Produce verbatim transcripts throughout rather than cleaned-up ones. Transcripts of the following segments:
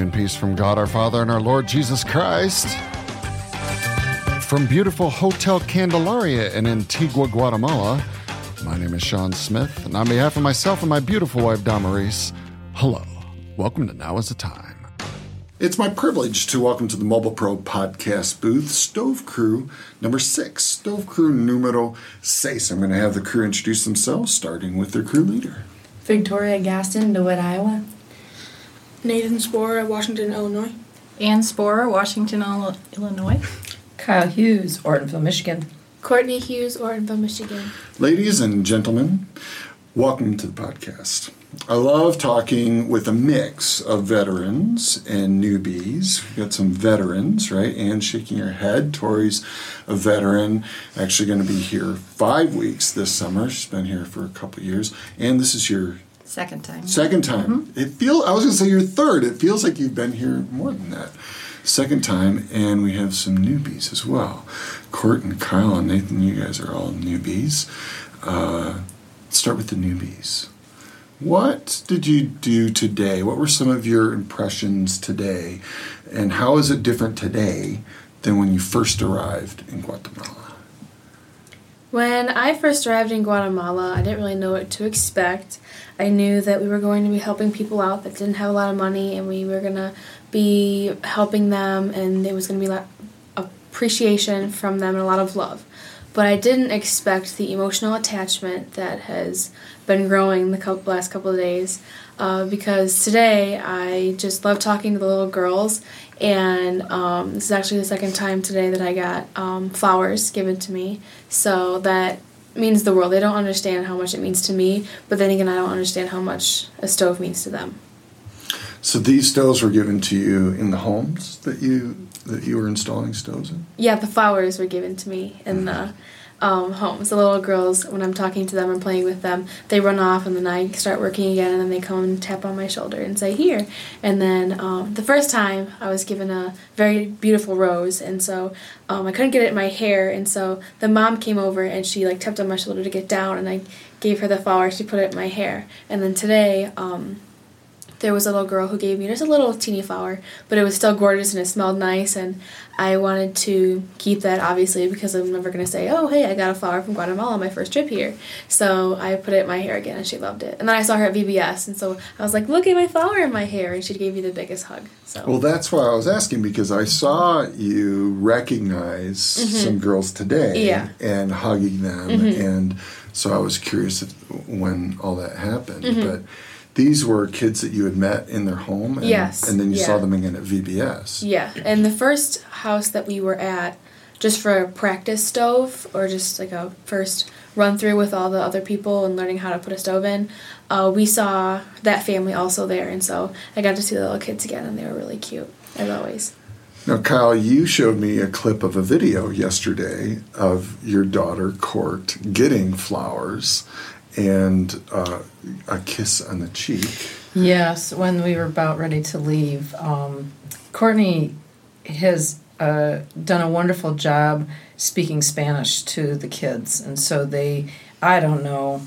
and peace from God our Father and our Lord Jesus Christ. From beautiful Hotel Candelaria in Antigua, Guatemala, my name is Sean Smith, and on behalf of myself and my beautiful wife, Damaris, hello. Welcome to Now is the Time. It's my privilege to welcome to the Mobile Pro podcast booth, Stove Crew number six, Stove Crew numero seis. I'm going to have the crew introduce themselves, starting with their crew leader. Victoria Gaston, DeWitt, Iowa. Nathan Sporer, Washington, Illinois. Ann Sporer, Washington, Illinois. Kyle Hughes, Ortonville, Michigan. Courtney Hughes, Ortonville, Michigan. Ladies and gentlemen, welcome to the podcast. I love talking with a mix of veterans and newbies. We've got some veterans, right? Ann shaking her head. Tori's a veteran, actually going to be here five weeks this summer. She's been here for a couple of years. And this is your Second time. Second time. Mm-hmm. It feel I was going to say your third. It feels like you've been here more than that. Second time, and we have some newbies as well. Court and Kyle and Nathan, you guys are all newbies. Uh, start with the newbies. What did you do today? What were some of your impressions today? And how is it different today than when you first arrived in Guatemala? When I first arrived in Guatemala, I didn't really know what to expect. I knew that we were going to be helping people out that didn't have a lot of money, and we were going to be helping them, and there was going to be a lot of appreciation from them and a lot of love. But I didn't expect the emotional attachment that has been growing the couple, last couple of days, uh, because today I just love talking to the little girls, and um, this is actually the second time today that I got um, flowers given to me, so that means the world. They don't understand how much it means to me, but then again, I don't understand how much a stove means to them. So these stoves were given to you in the homes that you that you were installing stoves in? Yeah, the flowers were given to me in the um, homes. The little girls, when I'm talking to them and playing with them, they run off, and then I start working again, and then they come and tap on my shoulder and say, here. And then um, the first time, I was given a very beautiful rose, and so um, I couldn't get it in my hair, and so the mom came over, and she like tapped on my shoulder to get down, and I gave her the flower. She put it in my hair. And then today, um, there was a little girl who gave me just a little teeny flower, but it was still gorgeous and it smelled nice, and I wanted to keep that, obviously, because I'm never going to say, oh, hey, I got a flower from Guatemala on my first trip here. So I put it in my hair again, and she loved it. And then I saw her at V B S, and so I was like, look at my flower in my hair, and she gave me the biggest hug. So. Well, that's why I was asking, because I saw you recognize mm-hmm. some girls today yeah. and hugging them, mm-hmm. and so I was curious if, when all that happened, mm-hmm. but these were kids that you had met in their home, and, yes, and then you yeah. saw them again at V B S. Yeah, and the first house that we were at, just for a practice stove, or just like a first run-through with all the other people and learning how to put a stove in, uh, we saw that family also there, and so I got to see the little kids again, and they were really cute, as always. Now, Kyle, you showed me a clip of a video yesterday of your daughter, Court, getting flowers and uh, a kiss on the cheek. Yes, when we were about ready to leave, um, Courtney has uh, done a wonderful job speaking Spanish to the kids, and so they, I don't know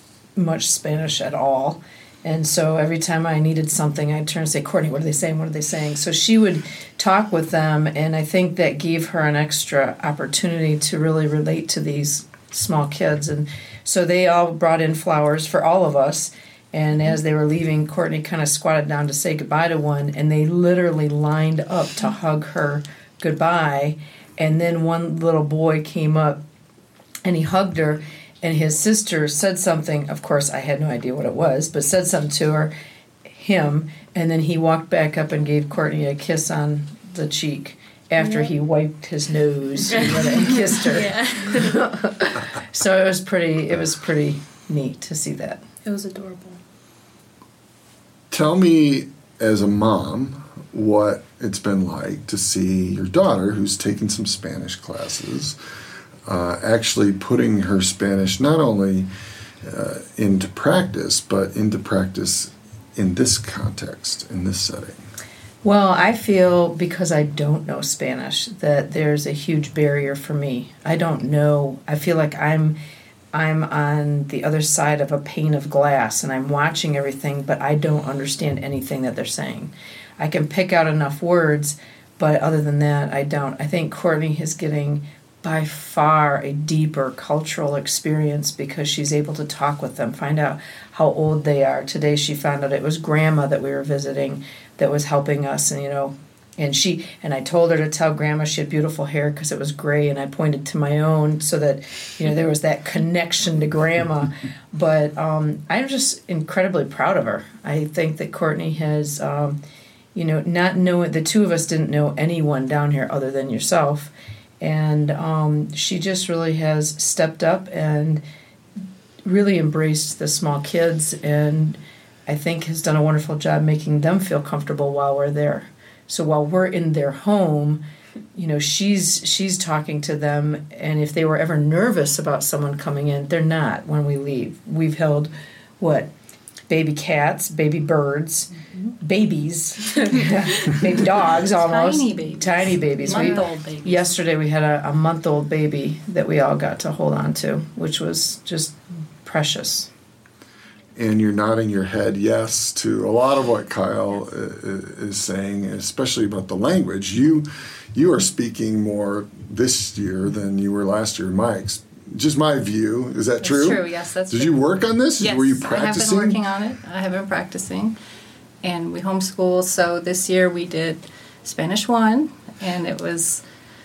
much Spanish at all, and so every time I needed something, I'd turn and say, Courtney, what are they saying, what are they saying? So she would talk with them, and I think that gave her an extra opportunity to really relate to these small kids, and so they all brought in flowers for all of us, and as they were leaving, Courtney kind of squatted down to say goodbye to one, and they literally lined up to hug her goodbye, and then one little boy came up, and he hugged her, and his sister said something, of course I had no idea what it was, but said something to her, him, and then he walked back up and gave Courtney a kiss on the cheek after he wiped his nose and kissed her. So it was pretty it was pretty neat to see that. It was adorable. Tell me, as a mom, what it's been like to see your daughter, who's taking some Spanish classes, uh, actually putting her Spanish not only uh, into practice, but into practice in this context, in this setting. Well, I feel, because I don't know Spanish, that there's a huge barrier for me. I don't know. I feel like I'm I'm on the other side of a pane of glass, and I'm watching everything, but I don't understand anything that they're saying. I can pick out enough words, but other than that, I don't. I think Courtney is getting by far a deeper cultural experience because she's able to talk with them, find out how old they are. Today she found out it was Grandma that we were visiting that was helping us, and you know, and she and I told her to tell Grandma she had beautiful hair because it was gray, and I pointed to my own so that you know there was that connection to Grandma. But um, I'm just incredibly proud of her. I think that Courtney has, um, you know, not knowing the two of us didn't know anyone down here other than yourself. And um, she just really has stepped up and really embraced the small kids, and I think has done a wonderful job making them feel comfortable while we're there. So while we're in their home, you know, she's she's talking to them, and if they were ever nervous about someone coming in, they're not when we leave. We've held, what, baby cats, baby birds, babies, baby dogs almost. Tiny babies. Tiny babies. Month-old babies. Yesterday we had a, a month-old baby that we all got to hold on to, which was just precious. And you're nodding your head yes to a lot of what Kyle is saying, especially about the language. You you are speaking more this year than you were last year, Mike's. Just my view. Is that That's true? true, yes, that's Did true. you work on this? Yes, Were you I have practicing? been working on it. I have been practicing. And we homeschool, so this year we did Spanish one, and it was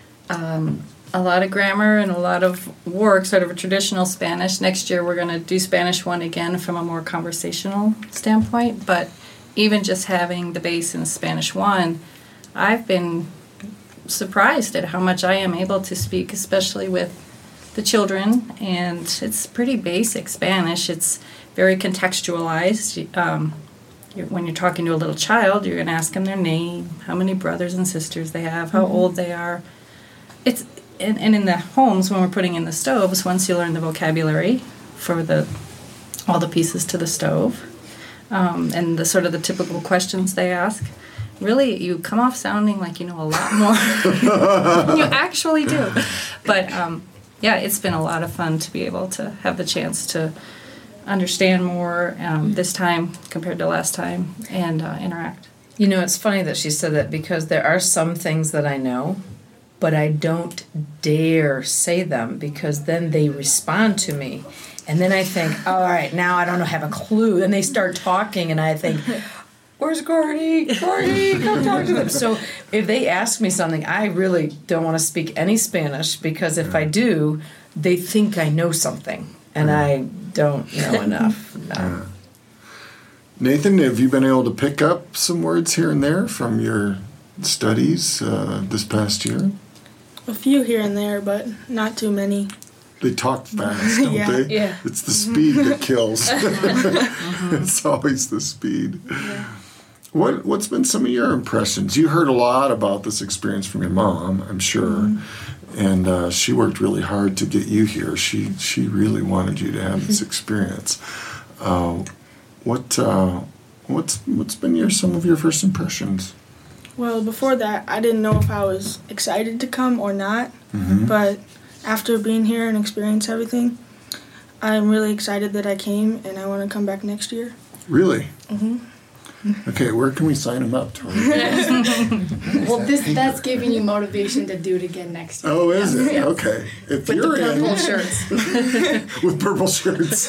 um, a lot of grammar and a lot of work, sort of a traditional Spanish. Next year we're going to do Spanish one again from a more conversational standpoint, but even just having the base in Spanish one, I've been surprised at how much I am able to speak, especially with the children, and it's pretty basic Spanish. It's very contextualized. Um, you're, when you're talking to a little child, you're going to ask them their name, how many brothers and sisters they have, how mm-hmm. old they are. It's and, and in the homes, when we're putting in the stoves, once you learn the vocabulary for the all the pieces to the stove, um, and the sort of the typical questions they ask, really, you come off sounding like you know a lot more than you actually do. But um, yeah, it's been a lot of fun to be able to have the chance to understand more um, this time compared to last time and uh, interact. You know, it's funny that she said that because there are some things that I know, but I don't dare say them because then they respond to me. And then I think, all right, now I don't have a clue. And they start talking, and I think, where's Courtney? Courtney, come talk to them. So if they ask me something, I really don't want to speak any Spanish because if I do, they think I know something, and I don't know enough. No. Yeah. Nathan, have you been able to pick up some words here and there from your studies uh, this past year? A few here and there, but not too many. They talk fast, don't Yeah. they? Yeah. It's the speed that kills. It's always the speed. Yeah. What, what's been some of your impressions? You heard a lot about this experience from your mom, I'm sure. Mm-hmm. And uh, she worked really hard to get you here. She she really wanted you to have this experience. Uh, what uh, what's what's been your some of your first impressions? Well, before that, I didn't know if I was excited to come or not. Mm-hmm. But after being here and experience everything, I'm really excited that I came, and I want to come back next year. Really? Mm-hmm. Okay, where can we sign him up, Tori? Well, this that's giving you motivation to do it again next year. Oh, is it? Yes. Okay. If With you're the purple in, shirts. with purple shirts.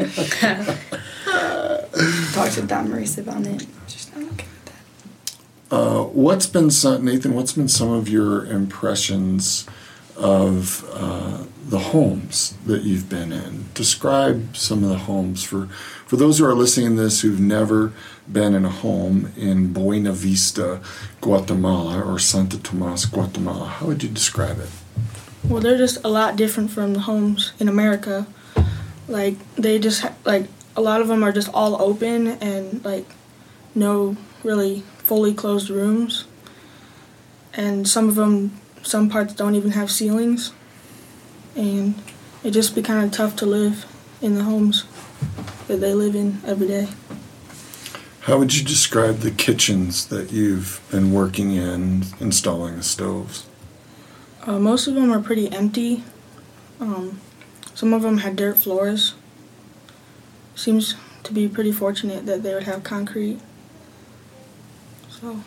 Talked to Don Marisa about it. She's not okay with that. Uh, what's been some, Nathan? What's been some of your impressions of uh, the homes that you've been in? Describe some of the homes for for those who are listening to this who've never been in a home in Buena Vista, Guatemala, or Santo Tomas, Guatemala. How would you describe it? Well, they're just a lot different from the homes in America. Like, they just, ha- like, a lot of them are just all open and, like, no really fully closed rooms. And some of them, some parts don't even have ceilings. And it just be kind of tough to live in the homes that they live in every day. How would you describe the kitchens that you've been working in, installing the stoves? Uh, most of them are pretty empty. Um, some of them had dirt floors. Seems to be pretty fortunate that they would have concrete. So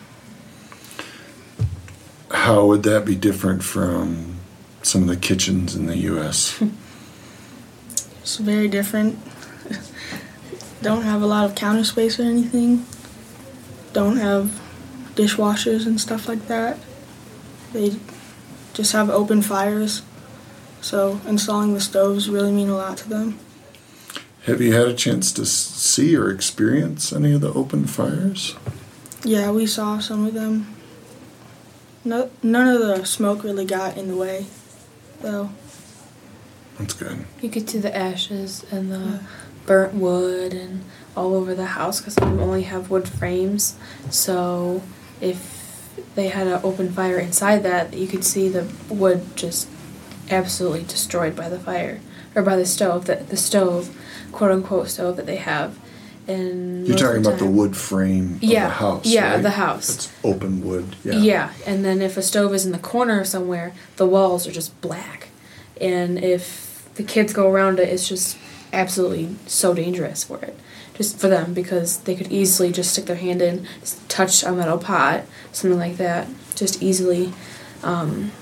How would that be different from some of the kitchens in the U S? it's very different. Don't have a lot of counter space or anything. Don't have dishwashers and stuff like that. They just have open fires. So installing the stoves really mean a lot to them. Have you had a chance to s- see or experience any of the open fires? Yeah, we saw some of them. No, none of the smoke really got in the way, though. That's good. You could see the ashes and the burnt wood and all over the house because we only have wood frames. So if they had an open fire inside that, you could see the wood just absolutely destroyed by the fire or by the stove. That the stove, quote unquote stove that they have. And You're most of talking about the time- wood frame of Yeah, the house, yeah, right? the house. It's open wood. Yeah. Yeah, and then if a stove is in the corner somewhere, the walls are just black. And if the kids go around it, it's just absolutely so dangerous for it. Just for them, because they could easily just stick their hand in, just touch a metal pot, something like that. Just easily um,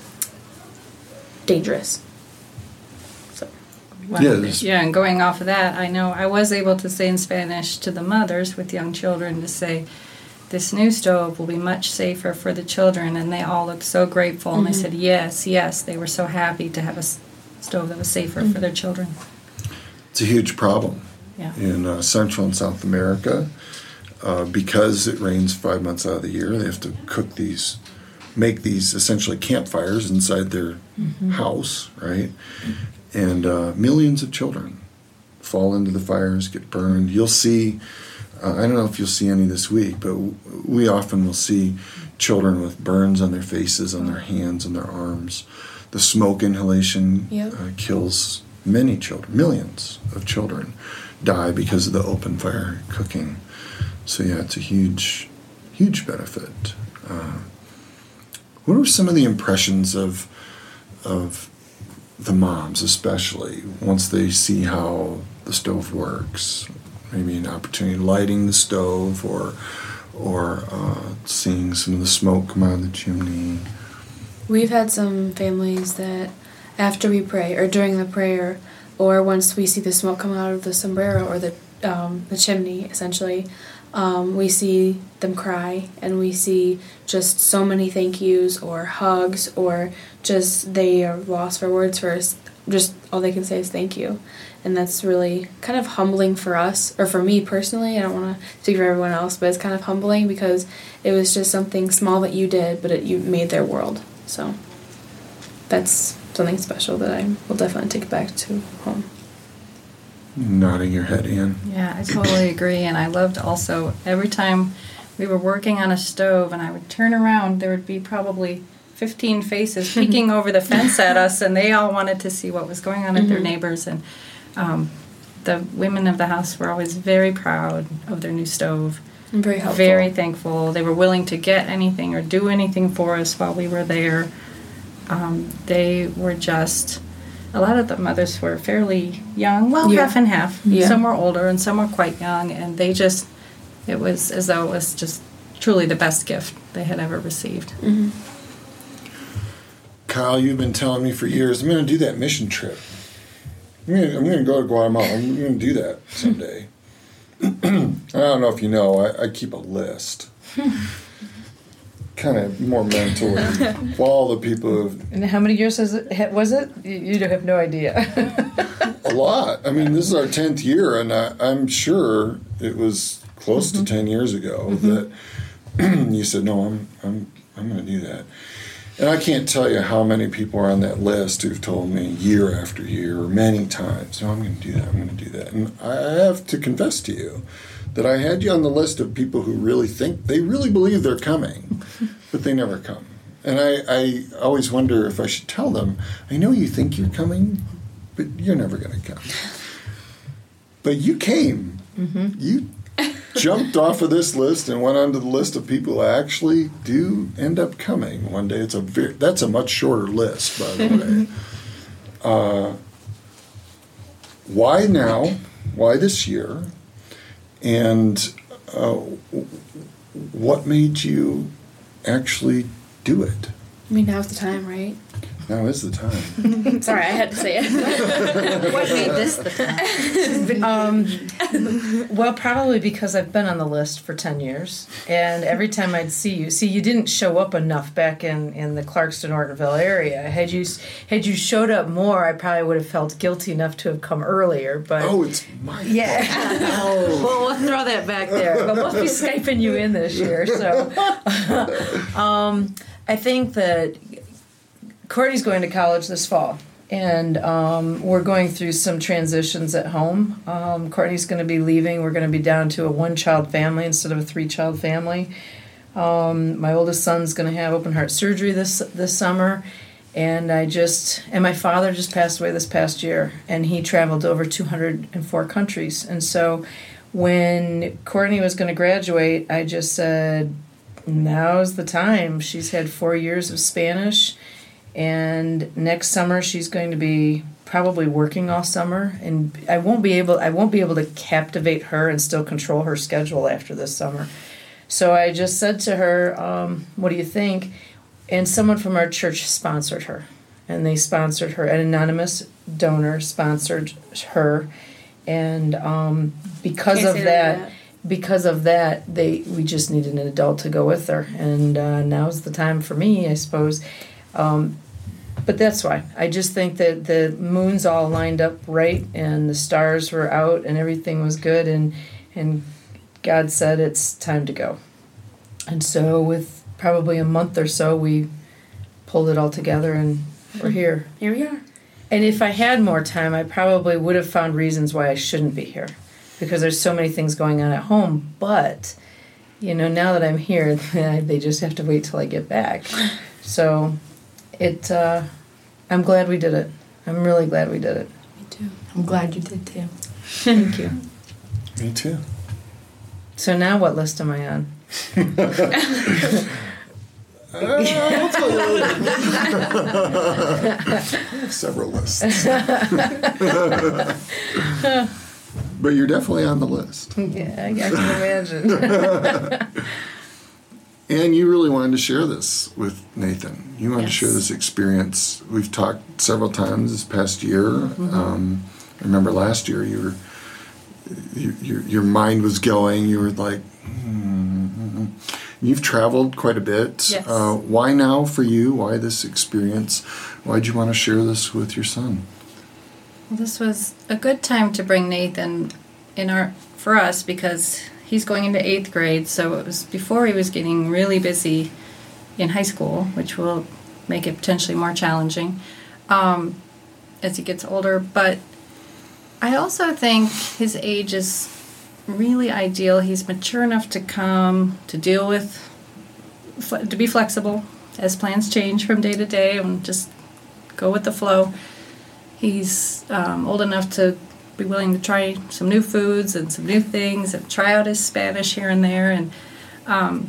dangerous. So. Well, Yeah, this- yeah, and going off of that, I know I was able to say in Spanish to the mothers with young children to say, this new stove will be much safer for the children, and they all looked so grateful, and they said, yes, yes, they were so happy to have a s- stove that was safer for their children. It's a huge problem Yeah. in uh, Central and South America. Uh, because it rains five months out of the year, they have to cook these, make these essentially campfires inside their house, right? And uh, millions of children fall into the fires, get burned. You'll see, uh, I don't know if you'll see any this week, but w- we often will see children with burns on their faces, on their hands, and their arms. The smoke inhalation Yep. uh, kills many children, millions of children die because of the open fire cooking. So yeah, it's a huge, huge benefit. Uh, what are some of the impressions of of the moms, especially once they see how the stove works? Maybe an opportunity lighting the stove, or or uh, seeing some of the smoke come out of the chimney. We've had some families that after we pray or during the prayer or once we see the smoke come out of the sombrero or the um, the chimney essentially, um, we see them cry and we see just so many thank yous or hugs or just they are lost for words first. Just all they can say is thank you. And that's really kind of humbling for us, or for me personally. I don't want to speak for everyone else, but it's kind of humbling because it was just something small that you did, but it, you made their world. So that's something special that I will definitely take back to home. Nodding your head, Ann. Yeah, I totally agree. And I loved also every time we were working on a stove and I would turn around, there would be probably fifteen faces peeking over the fence at us, and they all wanted to see what was going on at their neighbors. And um, the women of the house were always very proud of their new stove. I'm very helpful. Very thankful. They were willing to get anything or do anything for us while we were there. Um, they were just, a lot of the mothers were fairly young, well, Yeah. half and half. Yeah. Some were older and some were quite young, and they just, it was as though it was just truly the best gift they had ever received. Mm-hmm. Kyle, you've been telling me for years, I'm going to do that mission trip. I'm going to, I'm going to go to Guatemala. I'm going to do that someday. I don't know if you know, I, I keep a list. Kind of more mentally. of all the people who've, And how many years was it? Was it? You, you don't have no idea. a lot. I mean, this is our tenth year, and I, I'm sure it was close to ten years ago that you said, no, I'm, I'm, I'm going to do that. And I can't tell you how many people are on that list who've told me year after year, or many times, no, I'm going to do that, I'm going to do that. And I have to confess to you that I had you on the list of people who really think, they really believe they're coming, but they never come. And I, I always wonder if I should tell them, I know you think you're coming, but you're never going to come. But you came. Mm-hmm. You jumped off of this list and went onto the list of people who actually do end up coming one day. It's a very, that's a much shorter list, by the way. Uh, why now? Why this year? And uh, what made you actually do it? I mean, now's the time, right? Now is the time. Sorry, I had to say it. What made this the time? Um, well, probably because I've been on the list for ten years, and every time I'd see you, see, you didn't show up enough back in, in the Clarkston-Ortonville area. Had you had you showed up more, I probably would have felt guilty enough to have come earlier. But Oh, it's my yeah, fault. well, we'll throw that back there. But we'll be Skyping you in this year, so um, I think that Courtney's going to college this fall, and um, we're going through some transitions at home. Um, Courtney's going to be leaving. We're going to be down to a one-child family instead of a three-child family. Um, my oldest son's going to have open heart surgery this this summer, and I just and my father just passed away this past year, and he traveled to over two hundred four countries. And so, when Courtney was going to graduate, I just said, "Now's the time." She's had four years of Spanish. And next summer she's going to be probably working all summer, and I won't be able I won't be able to captivate her and still control her schedule after this summer. So I just said to her, um, "What do you think?" And someone from our church sponsored her, and they sponsored her. An anonymous donor sponsored her, and um, because Can't of say that. that. Because of that, they we just needed an adult to go with her, and uh, now's the time for me, I suppose. Um, but that's why. I just think that the moons all lined up right, and the stars were out, and everything was good, and and God said it's time to go. And so with probably a month or so, we pulled it all together, and we're here. Here we are. And if I had more time, I probably would have found reasons why I shouldn't be here, because there's so many things going on at home. But, you know, now that I'm here, they just have to wait till I get back. So... It. Uh, I'm glad we did it. I'm really glad we did it. Me too. I'm glad you did too. Thank you. Me too. So now what list am I on? Several lists. But you're definitely on the list. Yeah, I, I can imagine. And you really wanted to share this with Nathan. You wanted Yes. to share this experience. We've talked several times this past year. Mm-hmm. Um, I remember last year you were, you, your your mind was going. You were like, hmm. You've traveled quite a bit. Yes. Uh, why now for you? Why this experience? Why'd you want to share this with your son? Well, this was a good time to bring Nathan in our for us because he's going into eighth grade, so it was before he was getting really busy in high school, which will make it potentially more challenging um, as he gets older. But I also think his age is really ideal. He's mature enough to come, to deal with, to be flexible as plans change from day to day and just go with the flow. He's um, old enough to be willing to try some new foods and some new things and try out his Spanish here and there. And um,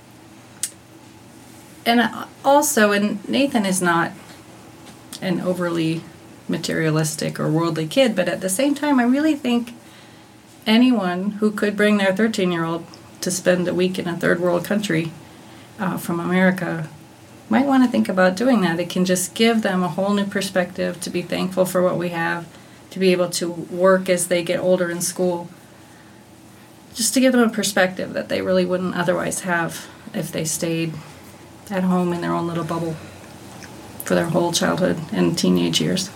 and also, and Nathan is not an overly materialistic or worldly kid, but at the same time, I really think anyone who could bring their thirteen-year-old to spend a week in a third world country uh, from America might want to think about doing that. It can just give them a whole new perspective, to be thankful for what we have, to be able to work as they get older in school, just to give them a perspective that they really wouldn't otherwise have if they stayed at home in their own little bubble for their whole childhood and teenage years.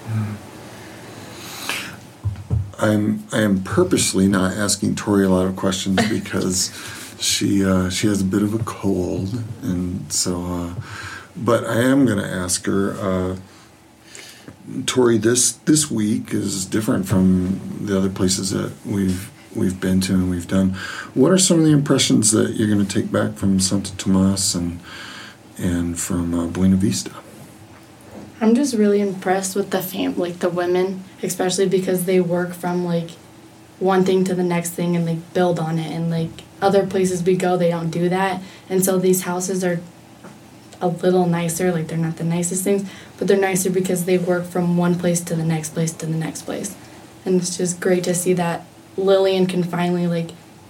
I'm I am purposely not asking Tori a lot of questions because she uh, she has a bit of a cold, and so. Uh, but I am going to ask her. Uh, Tori, this this week is different from the other places that we've we've been to and we've done. What are some of the impressions that you're going to take back from Santo Tomas and and from uh, Buena Vista? I'm just really impressed with the fam, like the women, especially because they work from like one thing to the next thing and like build on it. And like other places we go, they don't do that. And so these houses are a little nicer. Like they're not the nicest things, but they're nicer because they work from one place to the next place to the next place. And it's just great to see that Lillian can finally like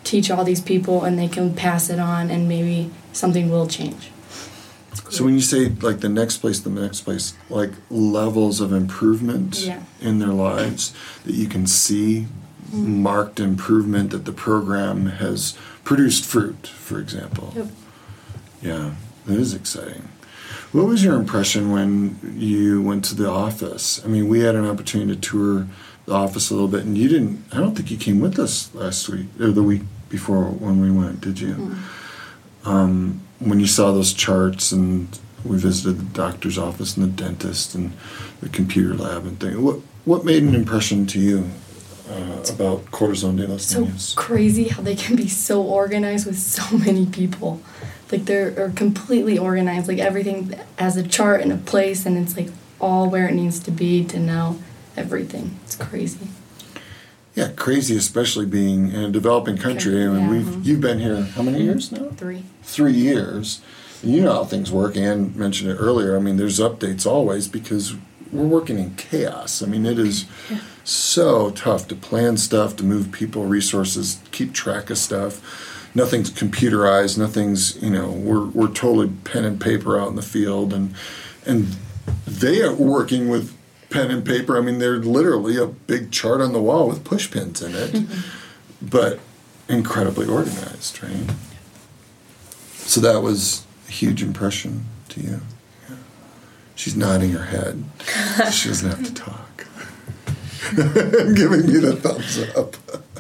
teach all these people and they can pass it on and maybe something will change. So when you say like the next place, the next place, like levels of improvement Yeah. in their lives that you can see marked improvement that the program has produced fruit, for example. Yep. Yeah, that is exciting. What was your impression when you went to the office? I mean, we had an opportunity to tour the office a little bit, and you didn't, I don't think you came with us last week, or the week before when we went, did you? Mm-hmm. Um, when you saw those charts, and we visited the doctor's office and the dentist and the computer lab and things, what, what made an impression to you uh, about cortisone de los So niños? crazy how they can be so organized with so many people. Like they're are completely organized, like everything has a chart and a place, and it's like all where it needs to be to know everything. It's crazy. Yeah, crazy, especially being in a developing country. I mean, Yeah. we've you've been here how many years now? Three. Three years. And you know how things work. Ann mentioned it earlier. I mean, there's updates always because we're working in chaos. I mean, it is Yeah. so tough to plan stuff, to move people, resources, keep track of stuff. Nothing's computerized. Nothing's, you know, we're we're totally pen and paper out in the field, and and they are working with pen and paper. I mean, they're literally a big chart on the wall with push pins in it, but incredibly organized, right? So that was a huge impression to you. Yeah. She's nodding her head. She doesn't have to talk. Giving me the thumbs up.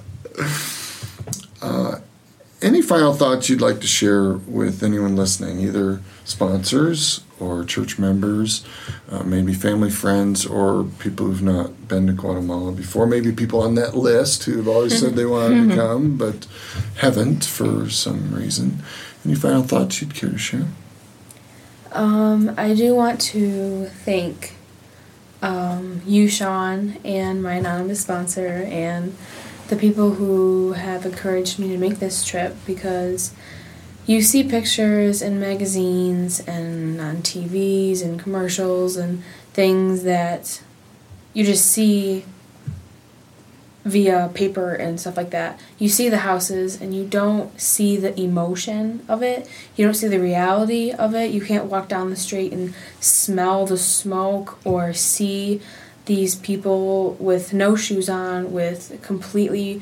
uh, any final thoughts you'd like to share with anyone listening, either sponsors or church members, uh, maybe family, friends, or people who've not been to Guatemala before, maybe people on that list who've always said they wanted to come but haven't for some reason. Any final thoughts you'd care to share? Um, I do want to thank um, you, Sean, and my anonymous sponsor, and the people who have encouraged me to make this trip, because you see pictures in magazines and on T Vs and commercials and things that you just see via paper and stuff like that. You see the houses and you don't see the emotion of it. You don't see the reality of it. You can't walk down the street and smell the smoke or see these people with no shoes on, with completely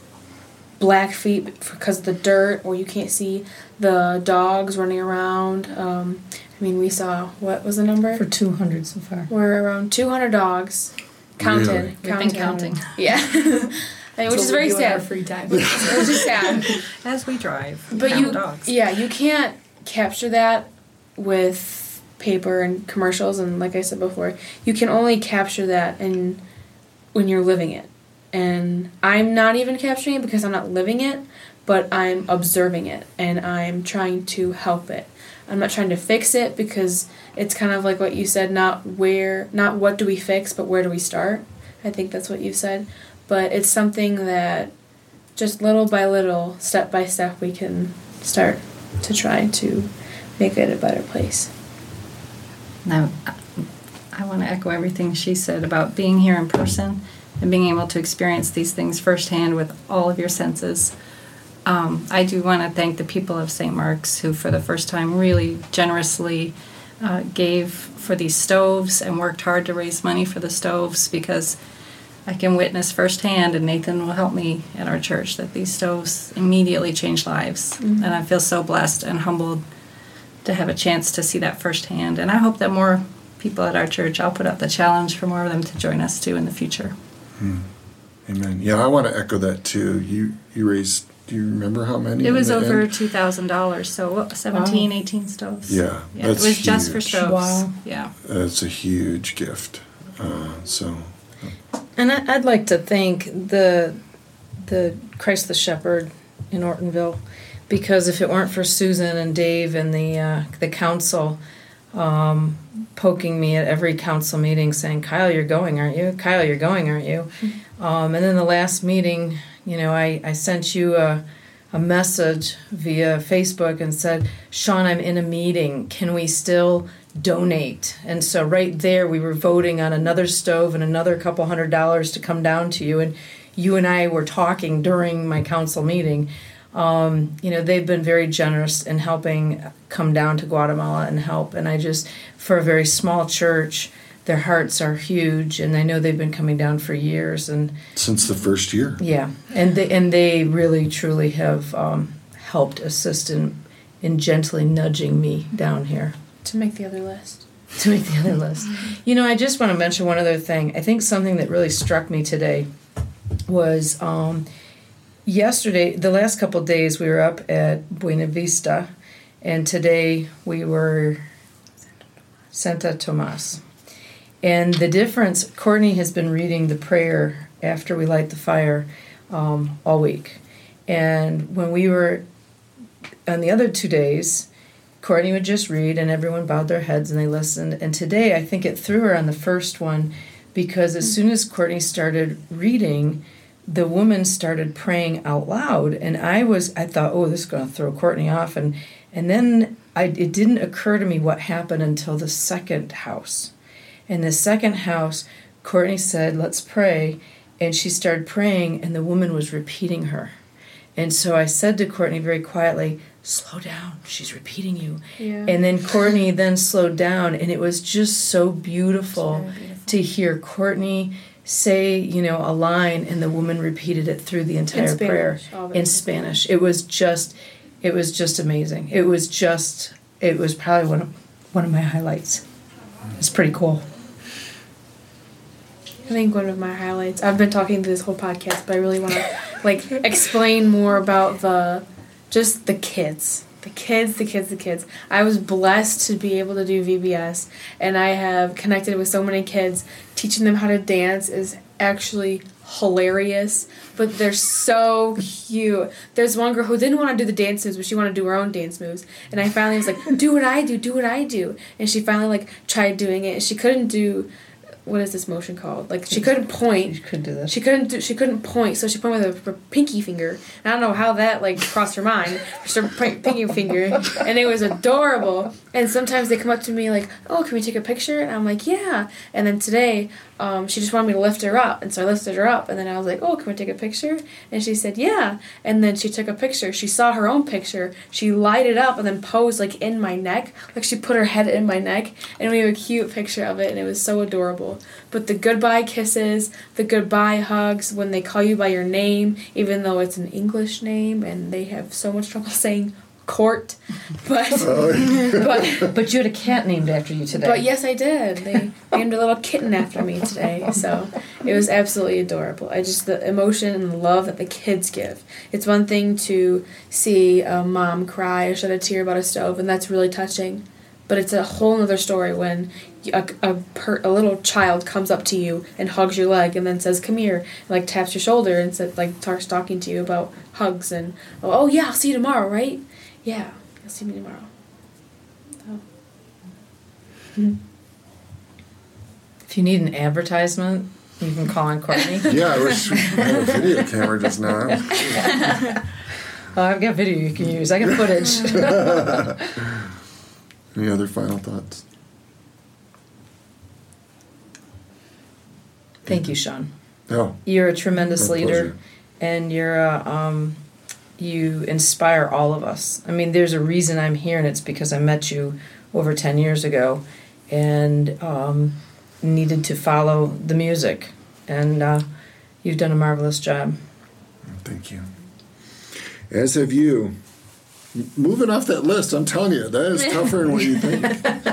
black feet because of the dirt, or you can't see the dogs running around. Um, I mean, we saw, what was the number? For two hundred so far. We're around two hundred dogs. Counted. Really? We've been counted. counting. Yeah. I mean, which So is we very do in our sad. free time. Which is sad. As we drive, we But count you, dogs. yeah, you can't capture that with paper and commercials, and like I said before, you can only capture that in when you're living it. And I'm not even capturing it because I'm not living it, but I'm observing it and I'm trying to help it. I'm not trying to fix it, because it's kind of like what you said, not where, not what do we fix, but where do we start? I think that's what you said. But it's something that just little by little, step by step, we can start to try to make it a better place. Now, I want to echo everything she said about being here in person and being able to experience these things firsthand with all of your senses. Um, I do want to thank the people of Saint Mark's who, for the first time, really generously uh, gave for these stoves and worked hard to raise money for the stoves, because I can witness firsthand, and Nathan will help me at our church, that these stoves immediately change lives. Mm-hmm. And I feel so blessed and humbled to have a chance to see that firsthand. And I hope that more people at our church, I'll put up the challenge for more of them to join us too in the future. Hmm. Amen. Yeah, I want to echo that too. You you raised, do you remember how many? It was in the over end? two thousand dollars, so what, seventeen, eighteen stoves. Yeah, yeah that's it was just for huge. stoves. Wow. Yeah. That's a huge gift. Uh, so, And I, I'd like to thank the the Christ the Shepherd in Ortonville, because if it weren't for Susan and Dave and the uh, the council um, poking me at every council meeting saying, "Kyle, you're going, aren't you? Kyle, you're going, aren't you?" Mm-hmm. Um, and then the last meeting, you know, I, I sent you a a message via Facebook and said, "Sean, I'm in a meeting. Can we still donate?" And so right there we were voting on another stove and another couple hundred dollars to come down to you, and you and I were talking during my council meeting Um, you know, they've been very generous in helping come down to Guatemala and help. And I just, for a very small church, their hearts are huge, and I know they've been coming down for years. And since the first year. Yeah, and they, and they really, truly have um, helped assist in, in gently nudging me down here. To make the other list. To make the other list. You know, I just want to mention one other thing. I think something that really struck me today was um, yesterday, the last couple of days, we were up at Buena Vista, and today we were Santa Tomas. And the difference, Courtney has been reading the prayer after we light the fire um, all week. And when we were on the other two days, Courtney would just read, and everyone bowed their heads and they listened. And today, I think it threw her on the first one, because as soon as Courtney started reading, the woman started praying out loud. And I was, I thought, oh, this is going to throw Courtney off. And and then I, it didn't occur to me what happened until the second house. In the second house, Courtney said, let's pray. And she started praying, and the woman was repeating her. And so I said to Courtney very quietly, slow down, she's repeating you. Yeah. And then Courtney then slowed down, and it was just so beautiful, beautiful to hear Courtney say, you know, a line, and the woman repeated it through the entire In prayer Spanish, all of it in in Spanish. It was just, it was just amazing. It was just, it was probably one of one of my highlights. It's pretty cool. I think one of my highlights, I've been talking through this whole podcast, but I really want to like explain more about the, just the kids. The kids, the kids, the kids. I was blessed to be able to do V B S, and I have connected with so many kids. Teaching them how to dance is actually hilarious, but they're so cute. There's one girl who didn't want to do the dance moves, but she wanted to do her own dance moves. And I finally was like, do what I do, do what I do. And she finally like tried doing it, and she couldn't do, what is this motion called? Like, she couldn't point. You could do this. She couldn't do, she couldn't point, so she pointed with her, her pinky finger. And I don't know how that, like, crossed her mind. Just her pinky finger. And it was adorable. And sometimes they come up to me like, oh, can we take a picture? And I'm like, yeah. And then today, um, she just wanted me to lift her up. And so I lifted her up. And then I was like, oh, can we take a picture? And she said, yeah. And then she took a picture. She saw her own picture. She lighted up and then posed, like, in my neck. Like, she put her head in my neck. And we have a cute picture of it. And it was so adorable. But the goodbye kisses, the goodbye hugs, when they call you by your name, even though it's an English name and they have so much trouble saying Court. But but, But you had a cat named after you today. but yes, I did. They named a little kitten after me today. So it was absolutely adorable. I just, the emotion and the love that the kids give. It's one thing to see a mom cry or shed a tear about a stove, and that's really touching. But it's a whole other story when a, a, per, a little child comes up to you and hugs your leg and then says, come here, and like taps your shoulder and said, like starts talking to you about hugs and, oh, oh yeah, I'll see you tomorrow, right? Yeah, you'll see me tomorrow. So. Mm-hmm. If you need an advertisement, you can call on Courtney. Yeah, I wish we had a video camera just now. Oh, I've got video you can use. I got footage. Any other final thoughts? Thank you, Sean. No. You're a tremendous My leader, pleasure. and you're a, um, you inspire all of us. I mean, there's a reason I'm here, and it's because I met you over ten years ago, and um, needed to follow the music, and uh, you've done a marvelous job. Thank you. As have you. Moving off that list, I'm telling you, that is tougher than what you think.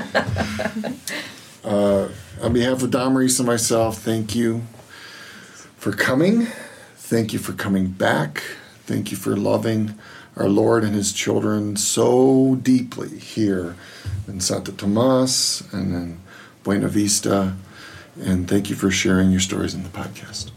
Uh, on behalf of Dom Reese and myself, thank you for coming. Thank you for coming back. Thank you for loving our Lord and His children so deeply here in Santa Tomas and in Buena Vista. And thank you for sharing your stories in the podcast.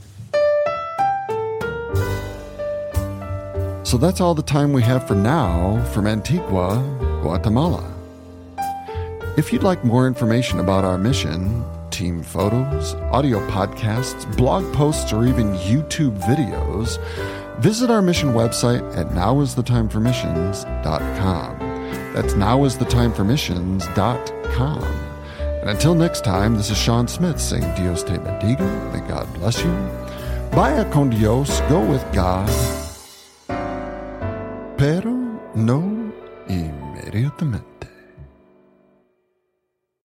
So that's all the time we have for now from Antigua, Guatemala. If you'd like more information about our mission, team photos, audio podcasts, blog posts, or even YouTube videos, visit our mission website at now is the time for missions dot com. That's now is the time for missions dot com. And until next time, this is Sean Smith saying Dios te bendiga, may God bless you. Vaya con Dios, go with God. pero no inmediatamente.